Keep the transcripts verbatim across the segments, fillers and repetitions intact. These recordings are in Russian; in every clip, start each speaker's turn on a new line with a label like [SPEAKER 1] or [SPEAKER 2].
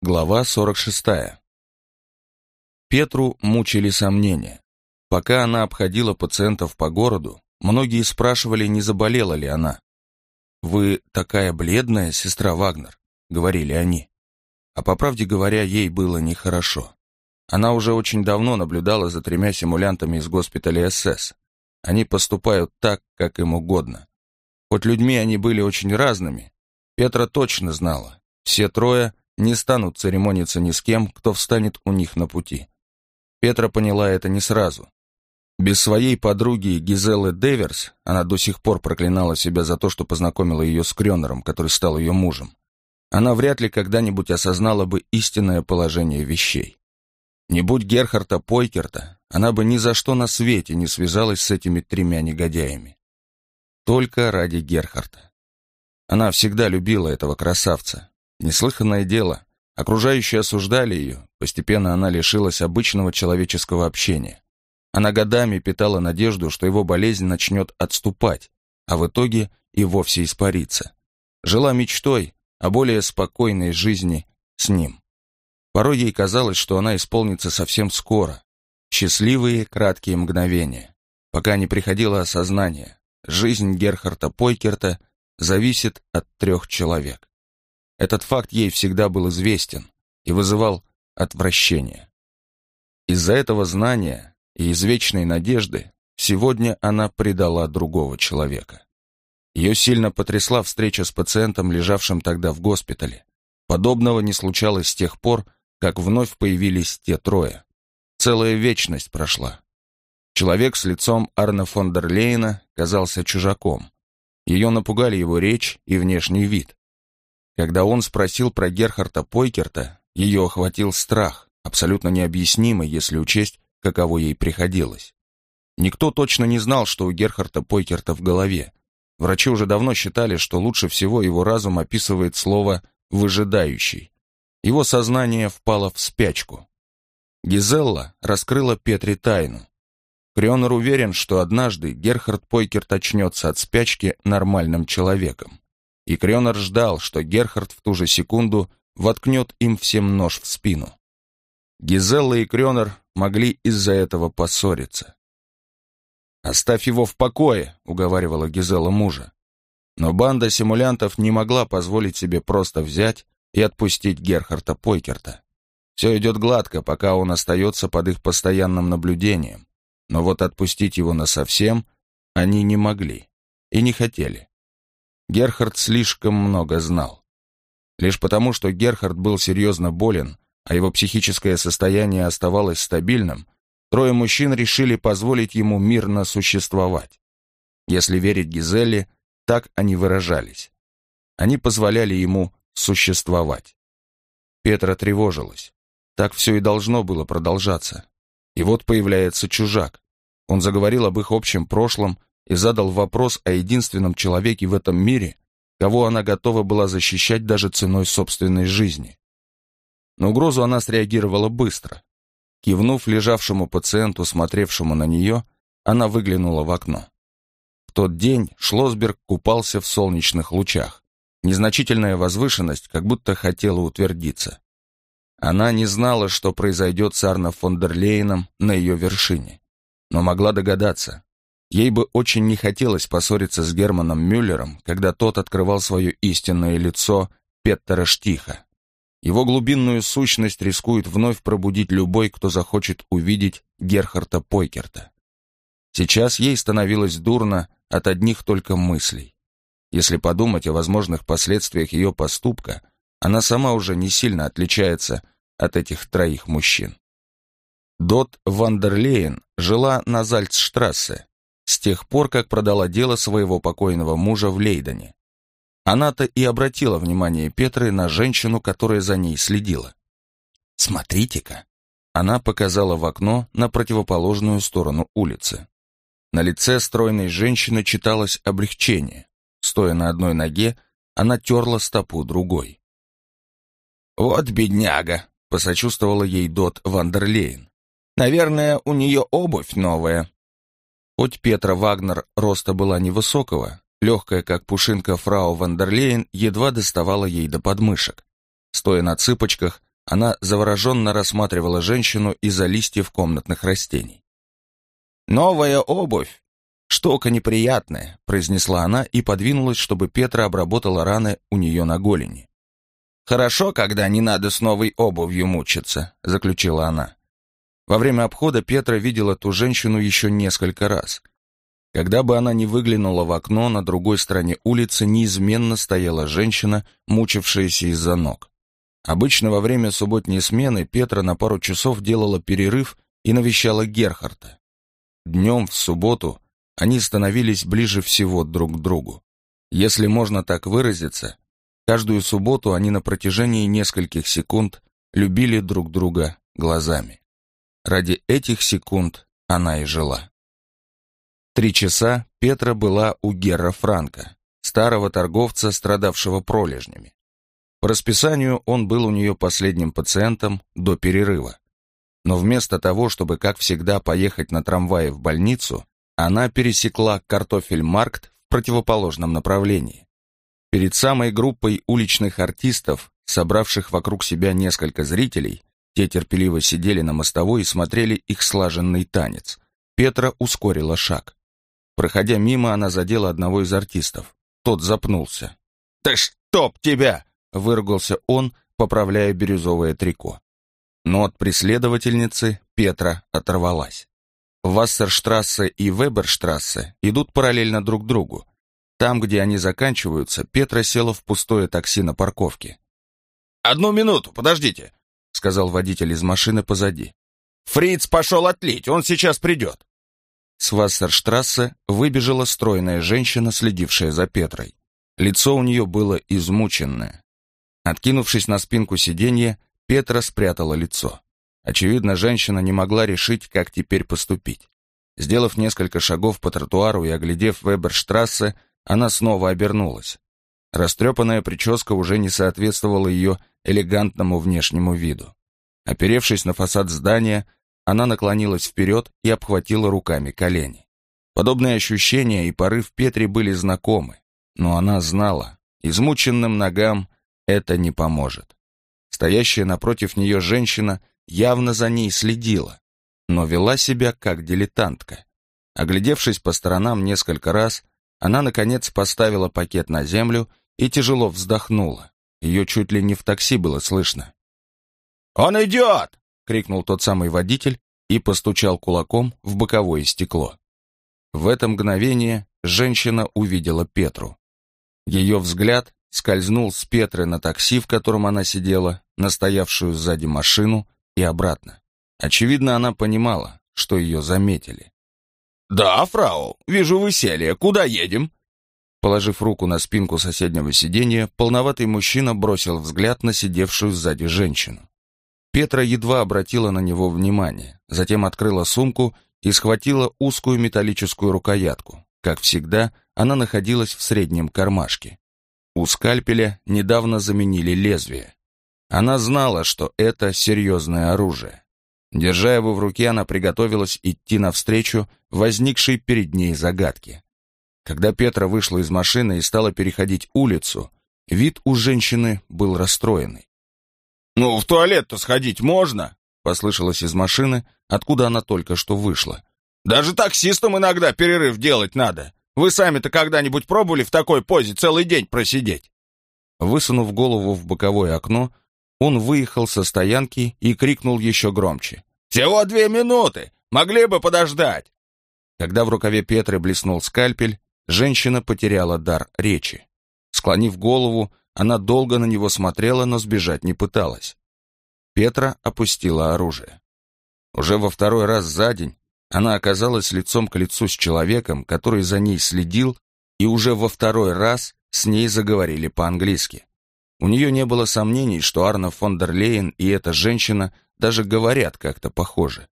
[SPEAKER 1] Глава сорок шестая. Петру мучили сомнения. Пока она обходила пациентов по городу, многие спрашивали, не заболела ли она. «Вы такая бледная, сестра Вагнер», — говорили они. А по правде говоря, ей было нехорошо. Она уже очень давно наблюдала за тремя симулянтами из госпиталя СС. Они поступают так, как им угодно. Хоть людьми они были очень разными, Петра точно знала, все трое не станут церемониться ни с кем, кто встанет у них на пути. Петра поняла это не сразу. Без своей подруги Гизеллы Деверс, она до сих пор проклинала себя за то, что познакомила ее с Крёнером, который стал ее мужем, она вряд ли когда-нибудь осознала бы истинное положение вещей. Не будь Герхарда Пойкерта, она бы ни за что на свете не связалась с этими тремя негодяями. Только ради Герхарда. Она всегда любила этого красавца. Неслыханное дело. Окружающие осуждали ее, постепенно она лишилась обычного человеческого общения. Она годами питала надежду, что его болезнь начнет отступать, а в итоге и вовсе испарится. Жила мечтой о более спокойной жизни с ним. Порой ей казалось, что она исполнится совсем скоро. Счастливые краткие мгновения. Пока не приходило осознание, жизнь Герхарда Пойкерта зависит от трех человек. Этот факт ей всегда был известен и вызывал отвращение. Из-за этого знания и извечной надежды сегодня она предала другого человека. Ее сильно потрясла встреча с пациентом, лежавшим тогда в госпитале. Подобного не случалось с тех пор, как вновь появились те трое. Целая вечность прошла. Человек с лицом Арне фон дер Лейена казался чужаком. Ее напугали его речь и внешний вид. Когда он спросил про Герхарда Пойкерта, ее охватил страх, абсолютно необъяснимый, если учесть, каково ей приходилось. Никто точно не знал, что у Герхарда Пойкерта в голове. Врачи уже давно считали, что лучше всего его разум описывает слово «выжидающий». Его сознание впало в спячку. Гизелла раскрыла Петре тайну. Крёнер уверен, что однажды Герхард Пойкерт очнется от спячки нормальным человеком. И Крёнер ждал, что Герхард в ту же секунду воткнет им всем нож в спину. Гизелла и Крёнер могли из-за этого поссориться. «Оставь его в покое», — уговаривала Гизелла мужа. Но банда симулянтов не могла позволить себе просто взять и отпустить Герхарда Пойкерта. Все идет гладко, пока он остается под их постоянным наблюдением. Но вот отпустить его насовсем они не могли и не хотели. Герхард слишком много знал. Лишь потому, что Герхард был серьезно болен, а его психическое состояние оставалось стабильным, трое мужчин решили позволить ему мирно существовать. Если верить Гизелле, так они выражались. Они позволяли ему существовать. Петра тревожилась. Так все и должно было продолжаться. И вот появляется чужак. Он заговорил об их общем прошлом и задал вопрос о единственном человеке в этом мире, кого она готова была защищать даже ценой собственной жизни. На угрозу она среагировала быстро. Кивнув лежавшему пациенту, смотревшему на нее, она выглянула в окно. В тот день Шлосберг купался в солнечных лучах. Незначительная возвышенность как будто хотела утвердиться. Она не знала, что произойдет с Арне фон дер Лейеном на ее вершине, но могла догадаться. Ей бы очень не хотелось поссориться с Германом Мюллером, когда тот открывал свое истинное лицо Петтера Штиха. Его глубинную сущность рискует вновь пробудить любой, кто захочет увидеть Герхарда Пойкерта. Сейчас ей становилось дурно от одних только мыслей. Если подумать о возможных последствиях ее поступка, она сама уже не сильно отличается от этих троих мужчин. Дот ван дер Лейен жила на Зальцштрассе с тех пор, как продала дело своего покойного мужа в Лейдене. Она-то и обратила внимание Петры на женщину, которая за ней следила. «Смотрите-ка!» Она показала в окно на противоположную сторону улицы. На лице стройной женщины читалось облегчение. Стоя на одной ноге, она терла стопу другой. «Вот бедняга!» — посочувствовала ей Дот ван дер Лейен. «Наверное, у нее обувь новая». Хоть Петра Вагнер роста была невысокого, легкая, как пушинка, фрау ван дер Лейен едва доставала ей до подмышек. Стоя на цыпочках, Она завороженно рассматривала женщину из-за листьев комнатных растений. «Новая обувь! Штука неприятная», — произнесла она и подвинулась, чтобы Петра обработала раны у нее на голени. «Хорошо, когда не надо с новой обувью мучиться», — заключила она. Во время обхода Петра видела ту женщину еще несколько раз. Когда бы она ни выглянула в окно, на другой стороне улицы неизменно стояла женщина, мучившаяся из-за ног. Обычно во время субботней смены Петра на пару часов делала перерыв и навещала Герхарда. Днем в субботу они становились ближе всего друг к другу. Если можно так выразиться, каждую субботу они на протяжении нескольких секунд любили друг друга глазами. Ради этих секунд она и жила. Три часа Петра была у Герра Франка, старого торговца, страдавшего пролежнями. По расписанию он был у нее последним пациентом до перерыва. Но вместо того, чтобы, как всегда, поехать на трамвае в больницу, она пересекла Картофельмаркт в противоположном направлении. Перед самой группой уличных артистов, собравших вокруг себя несколько зрителей, те терпеливо сидели на мостовой и смотрели их слаженный танец, Петра ускорила шаг. Проходя мимо, она задела одного из артистов. Тот запнулся. «Да чтоб тебя!» — выругался он, поправляя бирюзовое трико. Но от преследовательницы Петра оторвалась. Вассерштрассе и Веберштрассе идут параллельно друг другу. Там, где они заканчиваются, Петра села в пустое такси на парковке. «Одну минуту, подождите», — сказал водитель из машины позади. «Фриц пошел отлить, он сейчас придет». С Вассерштрассе выбежала стройная женщина, следившая за Петрой. Лицо у нее было измученное. Откинувшись на спинку сиденья, Петра спрятала лицо. Очевидно, женщина не могла решить, как теперь поступить. Сделав несколько шагов по тротуару и оглядев Веберштрассе, она снова обернулась. Растрепанная прическа уже не соответствовала ее элегантному внешнему виду. Оперевшись на фасад здания, она наклонилась вперед и обхватила руками колени. Подобные ощущения и порыв Петре были знакомы, но она знала, измученным ногам это не поможет. Стоящая напротив нее женщина явно за ней следила, но вела себя как дилетантка. Оглядевшись по сторонам несколько раз, она, наконец, поставила пакет на землю и тяжело вздохнула. Ее чуть ли не в такси было слышно. «Он идет!» — крикнул тот самый водитель и постучал кулаком в боковое стекло. В это мгновение женщина увидела Петру. Ее взгляд скользнул с Петры на такси, в котором она сидела, на стоявшую сзади машину и обратно. Очевидно, она понимала, что ее заметили. «Да, фрау, вижу, вы сели. Куда едем?» Положив руку на спинку соседнего сиденья, полноватый мужчина бросил взгляд на сидевшую сзади женщину. Петра едва обратила на него внимание, затем открыла сумку и схватила узкую металлическую рукоятку. Как всегда, она находилась в среднем кармашке. У скальпеля недавно заменили лезвие. Она знала, что это серьезное оружие. Держа его в руке, она приготовилась идти навстречу возникшей перед ней загадке. Когда Петра вышла из машины и стала переходить улицу, вид у женщины был расстроенный. «Ну, в туалет-то сходить можно?» — послышалось из машины, откуда она только что вышла. «Даже таксистам иногда перерыв делать надо. Вы сами-то когда-нибудь пробовали в такой позе целый день просидеть?» Высунув голову в боковое окно, он выехал со стоянки и крикнул еще громче. «Всего две минуты! Могли бы подождать!» Когда в рукаве Петры блеснул скальпель, женщина потеряла дар речи. Склонив голову, она долго на него смотрела, но сбежать не пыталась. Петра опустила оружие. Уже во второй раз за день она оказалась лицом к лицу с человеком, который за ней следил, и уже во второй раз с ней заговорили по-английски. У нее не было сомнений, что Арно фон дер Лейен и эта женщина даже говорят как-то похоже.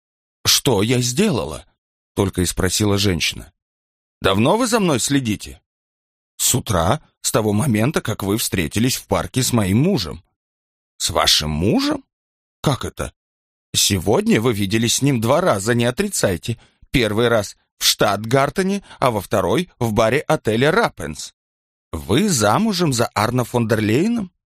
[SPEAKER 1] «Что я сделала?» — только и спросила женщина. «Давно вы за мной следите?» «С утра, с того момента, как вы встретились в парке с моим мужем». «С вашим мужем? Как это?» «Сегодня вы виделись с ним два раза, не отрицайте. Первый раз в Штатгартене, а во второй в баре отеля «Раппенс». Вы замужем за Арно фон дер Лейеном?»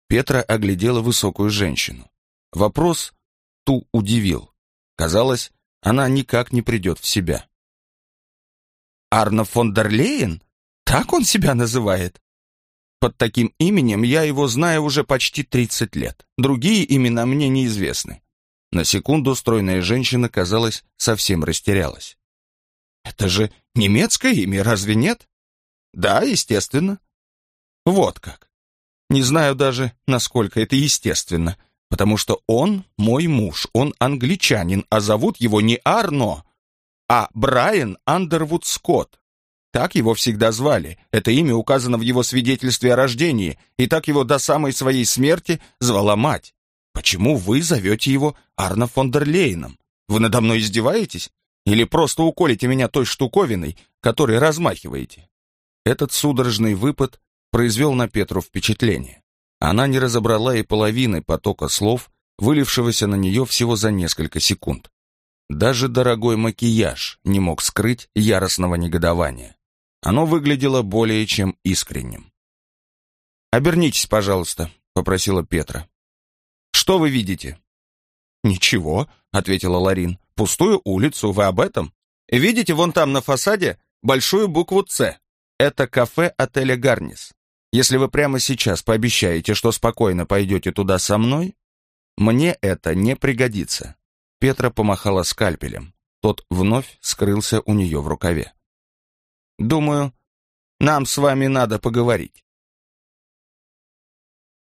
[SPEAKER 1] Петра оглядела высокую женщину. Вопрос ту удивил. Казалось, она никак не придет в себя. «Арно фон дер Лейен? Так он себя называет?» «Под таким именем я его знаю уже почти тридцать лет. Другие имена мне неизвестны». На секунду стройная женщина, казалось, совсем растерялась. «Это же немецкое имя, разве нет?» «Да, естественно». «Вот как. Не знаю даже, насколько это естественно, потому что он мой муж, он англичанин, а зовут его не Арно, а Брайан Андервуд Скотт. Так его всегда звали, это имя указано в его свидетельстве о рождении, и так его до самой своей смерти звала мать. Почему вы зовете его Арно фон дер Лейеном? Вы надо мной издеваетесь? Или просто уколите меня той штуковиной, которой размахиваете?» Этот судорожный выпад произвел на Петру впечатление. Она не разобрала и половины потока слов, вылившегося на нее всего за несколько секунд. Даже дорогой макияж не мог скрыть яростного негодования. Оно выглядело более чем искренним. «Обернитесь, пожалуйста», — попросила Петра. «Что вы видите?» «Ничего», — ответила Ларин. «Пустую улицу, вы об этом? Видите вон там на фасаде большую букву «Ц»? Это кафе отеля «Гарнис». Если вы прямо сейчас пообещаете, что спокойно пойдете туда со мной, мне это не пригодится». Петра помахала скальпелем. Тот вновь скрылся у нее в рукаве. «Думаю, нам с вами надо поговорить».